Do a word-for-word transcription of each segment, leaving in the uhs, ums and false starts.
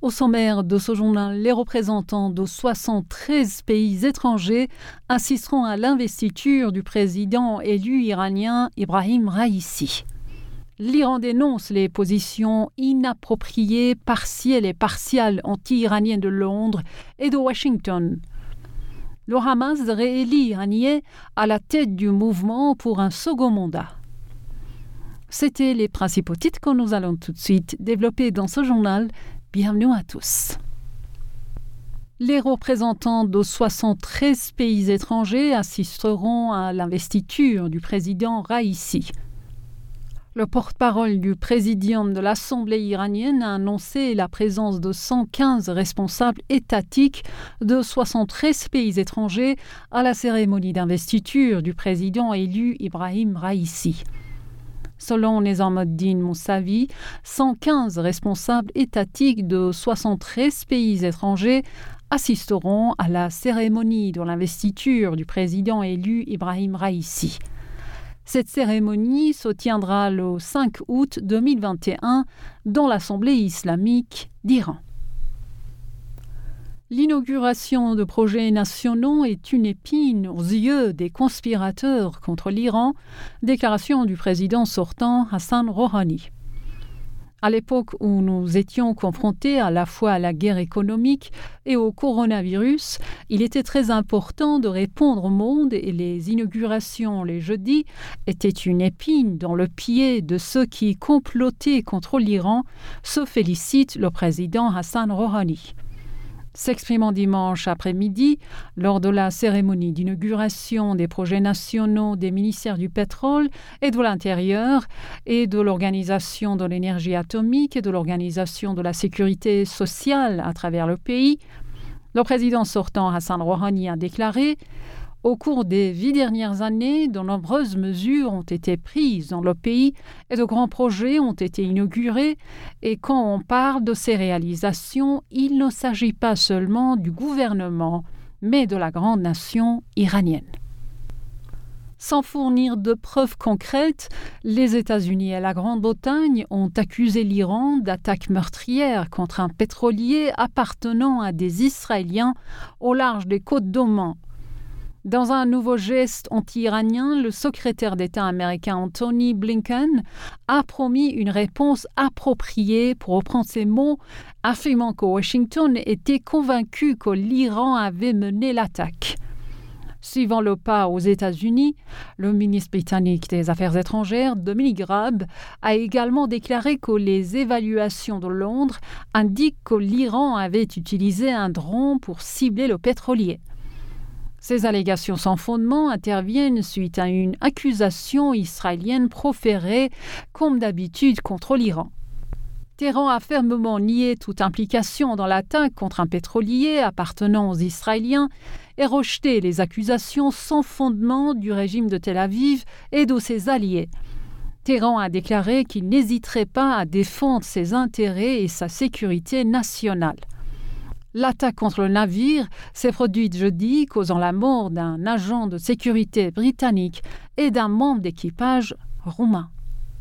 Au sommaire de ce journal, les représentants de soixante-treize pays étrangers assisteront à l'investiture du président élu iranien Ibrahim Raïssi. L'Iran dénonce les positions inappropriées, partielles et partiales anti-iraniennes de Londres et de Washington. Le Hamas réélit Haniyeh à la tête du mouvement pour un second mandat. C'étaient les principaux titres que nous allons tout de suite développer dans ce journal. Bienvenue à tous. Les représentants de soixante-treize pays étrangers assisteront à l'investiture du président Raïssi. Le porte-parole du présidium de l'Assemblée iranienne a annoncé la présence de cent quinze responsables étatiques de soixante-treize pays étrangers à la cérémonie d'investiture du président élu Ibrahim Raïssi. Selon Nezamuddin Moussavi, cent quinze responsables étatiques de soixante-treize pays étrangers assisteront à la cérémonie de l'investiture du président élu Ibrahim Raïssi. Cette cérémonie se tiendra le cinq août deux mille vingt et un dans l'Assemblée islamique d'Iran. L'inauguration de projets nationaux est une épine aux yeux des conspirateurs contre l'Iran, déclaration du président sortant Hassan Rouhani. À l'époque où nous étions confrontés à la fois à la guerre économique et au coronavirus, il était très important de répondre au monde et les inaugurations les jeudis étaient une épine dans le pied de ceux qui complotaient contre l'Iran, se félicite le président Hassan Rouhani. S'exprimant dimanche après-midi lors de la cérémonie d'inauguration des projets nationaux des ministères du pétrole et de l'Intérieur et de l'Organisation de l'énergie atomique et de l'Organisation de la sécurité sociale à travers le pays, le président sortant Hassan Rouhani a déclaré « Au cours des huit dernières années, de nombreuses mesures ont été prises dans le pays et de grands projets ont été inaugurés. Et quand on parle de ces réalisations, il ne s'agit pas seulement du gouvernement, mais de la grande nation iranienne. » Sans fournir de preuves concrètes, les États-Unis et la Grande-Bretagne ont accusé l'Iran d'attaques meurtrières contre un pétrolier appartenant à des Israéliens au large des côtes d'Oman. Dans un nouveau geste anti-iranien, le secrétaire d'État américain Antony Blinken a promis une réponse appropriée, pour reprendre ses mots, affirmant que Washington était convaincu que l'Iran avait mené l'attaque. Suivant le pas aux États-Unis, le ministre britannique des Affaires étrangères, Dominic Raab, a également déclaré que les évaluations de Londres indiquent que l'Iran avait utilisé un drone pour cibler le pétrolier. Ces allégations sans fondement interviennent suite à une accusation israélienne proférée, comme d'habitude, contre l'Iran. Téhéran a fermement nié toute implication dans l'attaque contre un pétrolier appartenant aux Israéliens et rejeté les accusations sans fondement du régime de Tel Aviv et de ses alliés. Téhéran a déclaré qu'il n'hésiterait pas à défendre ses intérêts et sa sécurité nationale. L'attaque contre le navire s'est produite jeudi, causant la mort d'un agent de sécurité britannique et d'un membre d'équipage roumain.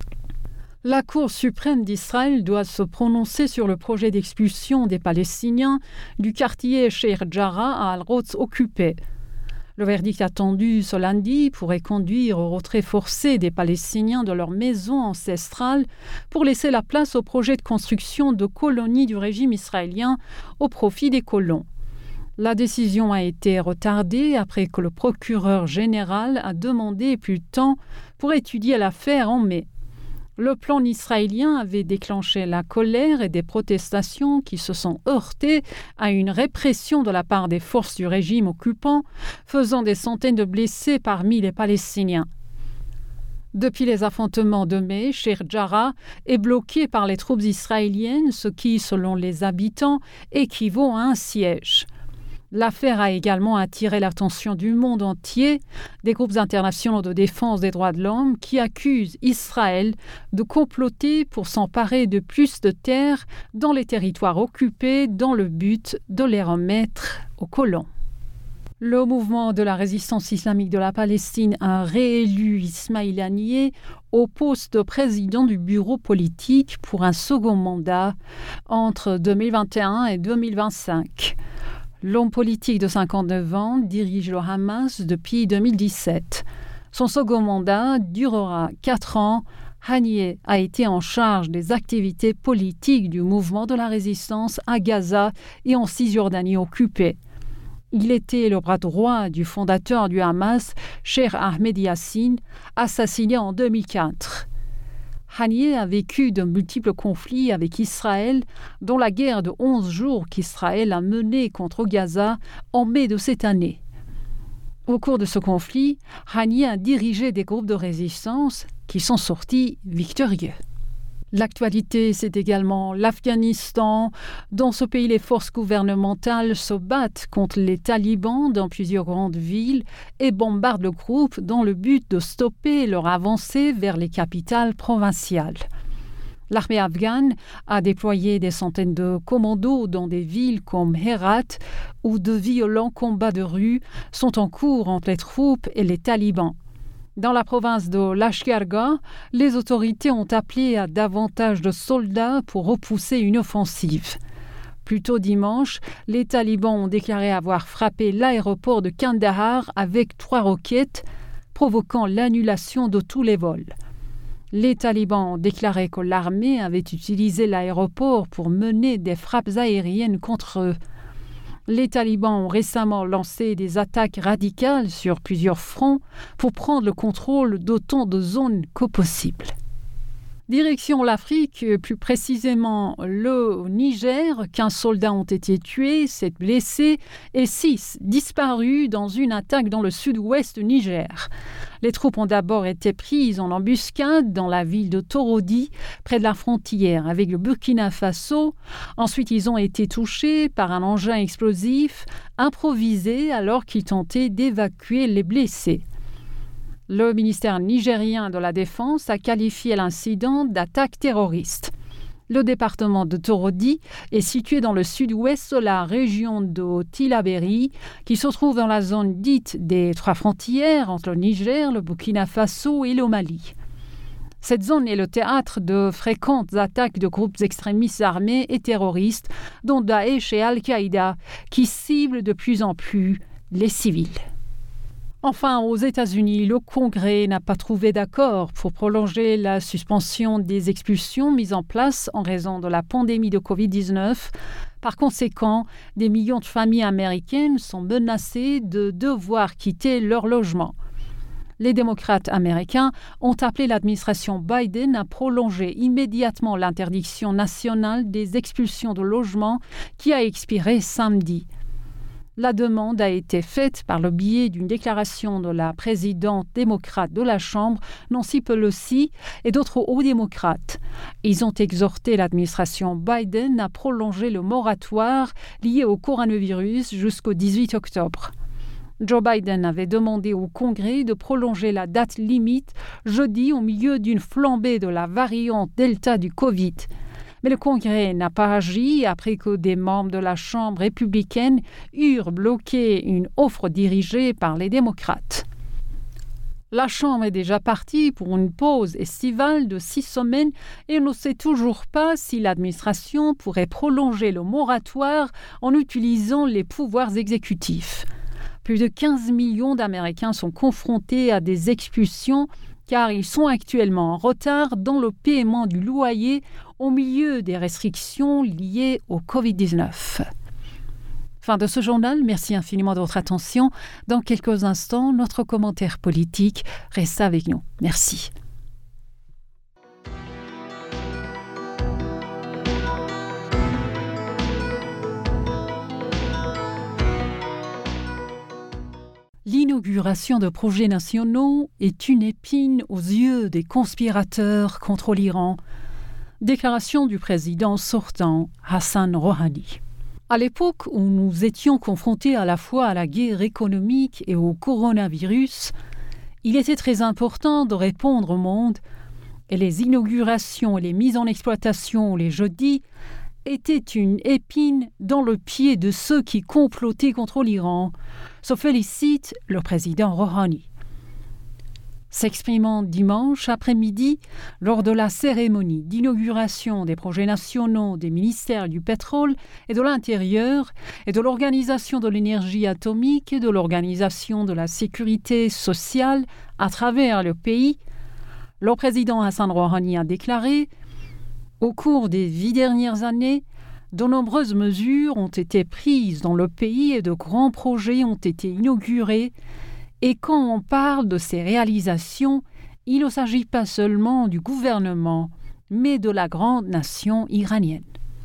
La Cour suprême d'Israël doit se prononcer sur le projet d'expulsion des Palestiniens du quartier Sheikh Jarrah à Al-Quds occupé. Le verdict attendu ce lundi pourrait conduire au retrait forcé des Palestiniens de leur maison ancestrale pour laisser la place au projet de construction de colonies du régime israélien au profit des colons. La décision a été retardée après que le procureur général a demandé plus de temps pour étudier l'affaire en mai. Le plan israélien avait déclenché la colère et des protestations qui se sont heurtées à une répression de la part des forces du régime occupant, faisant des centaines de blessés parmi les Palestiniens. Depuis les affrontements de mai, Sheikh Jarrah est bloqué par les troupes israéliennes, ce qui, selon les habitants, équivaut à un siège. L'affaire a également attiré l'attention du monde entier, des groupes internationaux de défense des droits de l'homme qui accusent Israël de comploter pour s'emparer de plus de terres dans les territoires occupés dans le but de les remettre aux colons. Le mouvement de la résistance islamique de la Palestine a réélu Ismail Haniyeh au poste de président du bureau politique pour un second mandat entre deux mille vingt et un et deux mille vingt-cinq. L'homme politique de cinquante-neuf ans dirige le Hamas depuis deux mille dix-sept. Son second mandat durera quatre ans. Haniyeh a été en charge des activités politiques du mouvement de la résistance à Gaza et en Cisjordanie occupée. Il était le bras droit du fondateur du Hamas, Cheikh Ahmed Yassin, assassiné en deux mille quatre. Haniyeh a vécu de multiples conflits avec Israël, dont la guerre de onze jours qu'Israël a menée contre Gaza en mai de cette année. Au cours de ce conflit, Haniyeh a dirigé des groupes de résistance qui sont sortis victorieux. L'actualité, c'est également l'Afghanistan. Dans ce pays, les forces gouvernementales se battent contre les talibans dans plusieurs grandes villes et bombardent le groupe dans le but de stopper leur avancée vers les capitales provinciales. L'armée afghane a déployé des centaines de commandos dans des villes comme Herat, où de violents combats de rue sont en cours entre les troupes et les talibans. Dans la province de Lashkar-Gah, les autorités ont appelé à davantage de soldats pour repousser une offensive. Plus tôt dimanche, les talibans ont déclaré avoir frappé l'aéroport de Kandahar avec trois roquettes, provoquant l'annulation de tous les vols. Les talibans ont déclaré que l'armée avait utilisé l'aéroport pour mener des frappes aériennes contre eux. Les talibans ont récemment lancé des attaques radicales sur plusieurs fronts pour prendre le contrôle d'autant de zones que possible. Direction l'Afrique, plus précisément le Niger, quinze soldats ont été tués, sept blessés et six disparus dans une attaque dans le sud-ouest du Niger. Les troupes ont d'abord été prises en embuscade dans la ville de Torodi, près de la frontière avec le Burkina Faso. Ensuite, ils ont été touchés par un engin explosif improvisé alors qu'ils tentaient d'évacuer les blessés. Le ministère nigérien de la Défense a qualifié l'incident d'attaque terroriste. Le département de Torodi est situé dans le sud-ouest de la région de Tillabéri, qui se trouve dans la zone dite des trois frontières entre le Niger, le Burkina Faso et le Mali. Cette zone est le théâtre de fréquentes attaques de groupes extrémistes armés et terroristes, dont Daesh et Al-Qaïda, qui ciblent de plus en plus les civils. Enfin, aux États-Unis, le Congrès n'a pas trouvé d'accord pour prolonger la suspension des expulsions mises en place en raison de la pandémie de covid dix-neuf. Par conséquent, des millions de familles américaines sont menacées de devoir quitter leur logement. Les démocrates américains ont appelé l'administration Biden à prolonger immédiatement l'interdiction nationale des expulsions de logements qui a expiré samedi. La demande a été faite par le biais d'une déclaration de la présidente démocrate de la Chambre, Nancy Pelosi, et d'autres hauts démocrates. Ils ont exhorté l'administration Biden à prolonger le moratoire lié au coronavirus jusqu'au dix-huit octobre. Joe Biden avait demandé au Congrès de prolonger la date limite jeudi au milieu d'une flambée de la variante Delta du Covid. Mais le Congrès n'a pas agi après que des membres de la Chambre républicaine eurent bloqué une offre dirigée par les démocrates. La Chambre est déjà partie pour une pause estivale de six semaines et on ne sait toujours pas si l'administration pourrait prolonger le moratoire en utilisant les pouvoirs exécutifs. Plus de quinze millions d'Américains sont confrontés à des expulsions car ils sont actuellement en retard dans le paiement du loyer au milieu des restrictions liées au covid dix-neuf. Fin de ce journal, merci infiniment de votre attention. Dans quelques instants, notre commentaire politique. Restez avec nous. Merci. L'inauguration de projets nationaux est une épine aux yeux des conspirateurs contre l'Iran. Déclaration du président sortant, Hassan Rouhani. À l'époque où nous étions confrontés à la fois à la guerre économique et au coronavirus, il était très important de répondre au monde, et les inaugurations et les mises en exploitation les jeudis était une épine dans le pied de ceux qui complotaient contre l'Iran, se félicite le président Rouhani. S'exprimant dimanche après-midi lors de la cérémonie d'inauguration des projets nationaux des ministères du pétrole et de l'Intérieur et de l'Organisation de l'énergie atomique et de l'Organisation de la sécurité sociale à travers le pays, le président Hassan Rouhani a déclaré « Au cours des huit dernières années, de nombreuses mesures ont été prises dans le pays et de grands projets ont été inaugurés. Et quand on parle de ces réalisations, il ne s'agit pas seulement du gouvernement, mais de la grande nation iranienne. »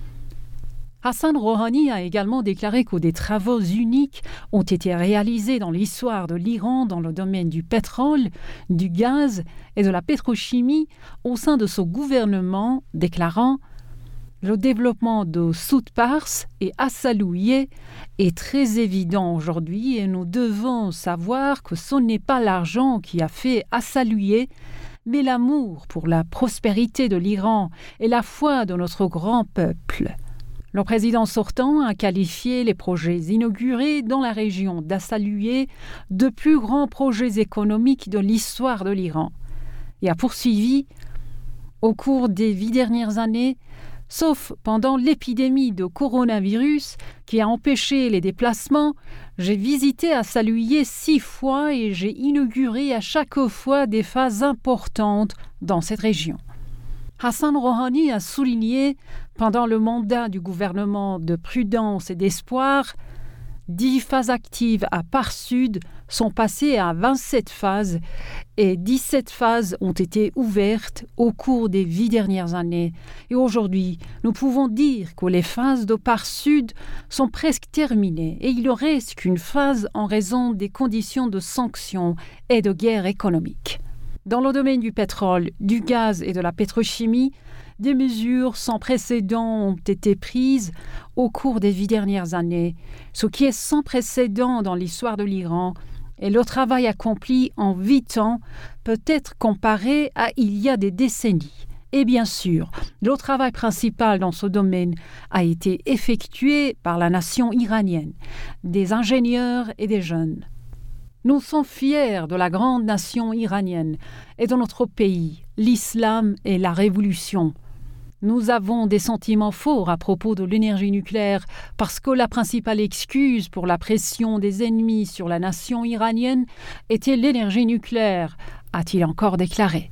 Hassan Rouhani a également déclaré que des travaux uniques ont été réalisés dans l'histoire de l'Iran dans le domaine du pétrole, du gaz et de la pétrochimie au sein de son gouvernement, déclarant « Le développement de Soud-Pars et Assalouieh est très évident aujourd'hui et nous devons savoir que ce n'est pas l'argent qui a fait Assalouieh, mais l'amour pour la prospérité de l'Iran et la foi de notre grand peuple. » Le président sortant a qualifié les projets inaugurés dans la région d'Assalouieh de plus grands projets économiques de l'histoire de l'Iran et a poursuivi « Au cours des huit dernières années, sauf pendant l'épidémie de coronavirus qui a empêché les déplacements, j'ai visité Assalouieh six fois et j'ai inauguré à chaque fois des phases importantes dans cette région. » Hassan Rouhani a souligné, pendant le mandat du gouvernement de prudence et d'espoir, dix phases actives à Pars Sud sont passées à vingt-sept phases et dix-sept phases ont été ouvertes au cours des huit dernières années. Et aujourd'hui, nous pouvons dire que les phases de Pars Sud sont presque terminées et il ne reste qu'une phase en raison des conditions de sanctions et de guerre économique. Dans le domaine du pétrole, du gaz et de la pétrochimie, des mesures sans précédent ont été prises au cours des huit dernières années, ce qui est sans précédent dans l'histoire de l'Iran, et le travail accompli en huit ans peut être comparé à il y a des décennies. Et bien sûr, le travail principal dans ce domaine a été effectué par la nation iranienne, des ingénieurs et des jeunes. Nous sommes fiers de la grande nation iranienne et de notre pays, l'islam et la révolution. Nous avons des sentiments forts à propos de l'énergie nucléaire parce que la principale excuse pour la pression des ennemis sur la nation iranienne était l'énergie nucléaire, a-t-il encore déclaré.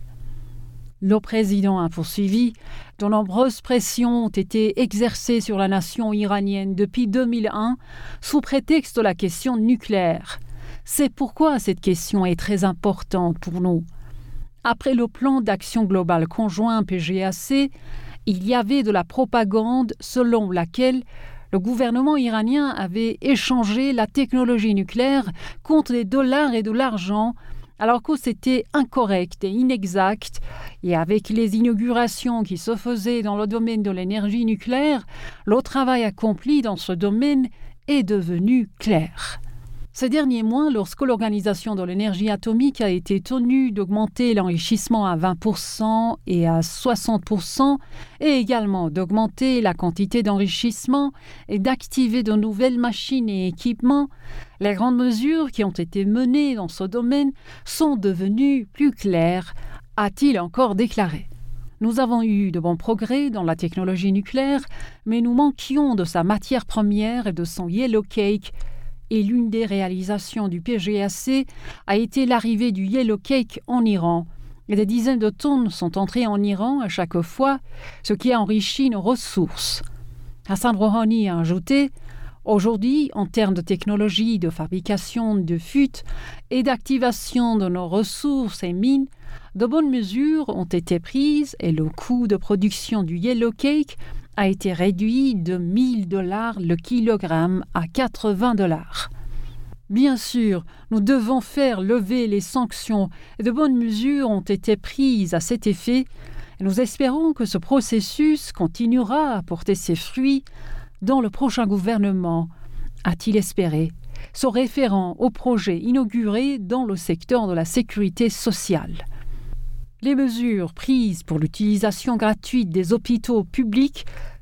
Le président a poursuivi « De nombreuses pressions ont été exercées sur la nation iranienne depuis deux mille un sous prétexte de la question nucléaire. C'est pourquoi cette question est très importante pour nous. Après le plan d'action globale conjoint P G A C, il y avait de la propagande selon laquelle le gouvernement iranien avait échangé la technologie nucléaire contre des dollars et de l'argent, alors que c'était incorrect et inexact, et avec les inaugurations qui se faisaient dans le domaine de l'énergie nucléaire, le travail accompli dans ce domaine est devenu clair. Ces derniers mois, lorsque l'Organisation de l'énergie atomique a été tenue d'augmenter l'enrichissement à vingt pour cent et à soixante pour cent, et également d'augmenter la quantité d'enrichissement et d'activer de nouvelles machines et équipements, les grandes mesures qui ont été menées dans ce domaine sont devenues plus claires, a-t-il encore déclaré. Nous avons eu de bons progrès dans la technologie nucléaire, mais nous manquions de sa matière première et de son yellow cake, et l'une des réalisations du P G A C a été l'arrivée du yellow cake en Iran. Et des dizaines de tonnes sont entrées en Iran à chaque fois, ce qui a enrichi nos ressources. Hassan Rouhani a ajouté « Aujourd'hui, en termes de technologie de fabrication de fûts et d'activation de nos ressources et mines, de bonnes mesures ont été prises et le coût de production du yellow cake a été réduit de mille dollars le kilogramme à quatre-vingts dollars. Bien sûr, nous devons faire lever les sanctions et de bonnes mesures ont été prises à cet effet. Et nous espérons que ce processus continuera à porter ses fruits dans le prochain gouvernement, a-t-il espéré, se référant au projet inauguré dans le secteur de la sécurité sociale. Les mesures prises pour l'utilisation gratuite des hôpitaux publics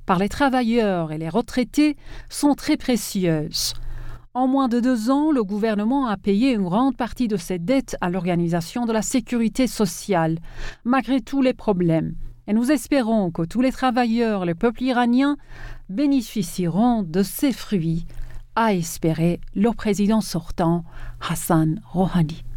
par les travailleurs et les retraités sont très précieuses. En moins de deux ans, le gouvernement a payé une grande partie de ses dettes à l'Organisation de la sécurité sociale, malgré tous les problèmes. Et nous espérons que tous les travailleurs, le peuple iranien, bénéficieront de ces fruits, a espéré le président sortant Hassan Rouhani.